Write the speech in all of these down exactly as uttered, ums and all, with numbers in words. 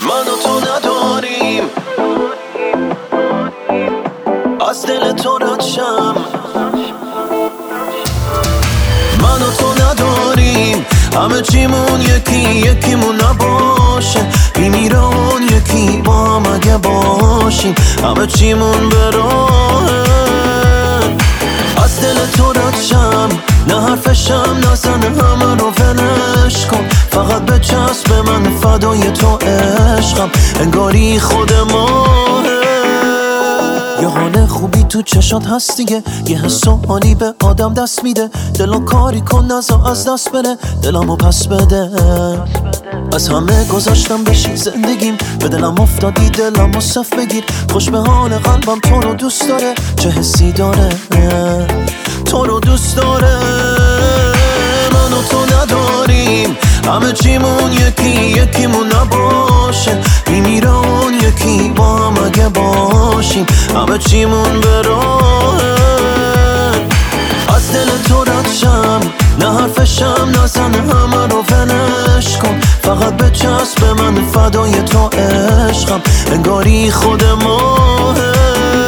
من و تو نداریم از دل تو رد شم، من و تو نداریم همه چیمون یکی یکیمون نباشه، میمیره اون یکی با هم اگه باشیم همه چیمون به راهه. از دل تو رد شم نه حرفشم نزنه همه رو ولش کن، فقط به چسب من فدای تو عشقم انگاری خود ماهه. یه حال خوبی تو چشات هست دیگه، یه حس و حالی به آدم دست میده، دلم کاری کن نزا از دست بره، دلمو پس بده. از همه گذاشتم بشی زندگیم، به دلم افتادی دلمو صف بگیر، خوش به حال قلبم تو رو دوست داره، چه حسی داره تو رو دوست داره. من و تو نداریم همه چیمون یکی یکیمون نباشه، میمیره اون یکی با هم اگه باشیم همه چیمون به راهه. از دل تو رد شم نه حرفشم نزنه همه رو ولش کن، فقط به چسب من فدای تو عشقم انگاری خود ماهه.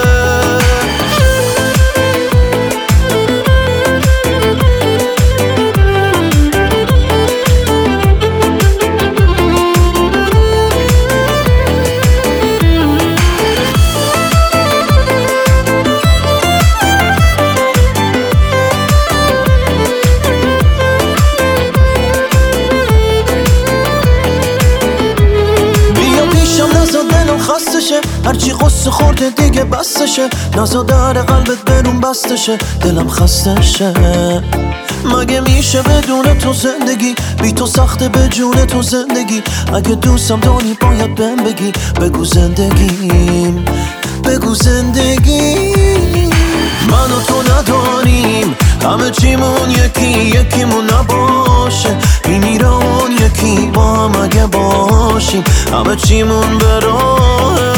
خستشه هرچی قصه خورده دیگه بستشه، نزا در قلبت برون بستشه، دلم خستشه. مگه میشه بدون تو زندگی، بی تو سخته به جون تو زندگی، اگه دوستم داری باید بهم بگی، بگو زندگیم بگو زندگیم. من و تو نداریم همه چیمون یکی یکیمون نباشه، میمیره اون یکی با هم اگه باشیم همه چیمون به راهه.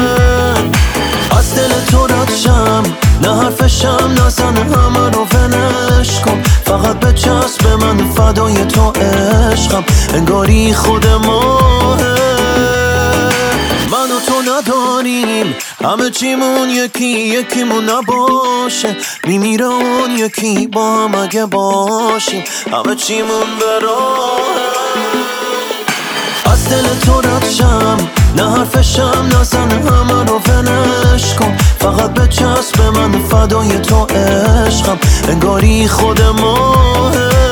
از دل تو رد شم نه حرفشم نزنه همه رو ولش کن، فقط به چسب من فدای تو عشقم انگاری خود ماهه. من و تو نداریم همه چیمون یکی یکیمون نباشه، میمیره اون یکی با هم اگه باشیم همه چیمون به راهه. از دل تو رد شم نه حرفشم نزنه همه رو ولش کن، فقط به چسب من فدای تو عشقم انگاری خود ماهه.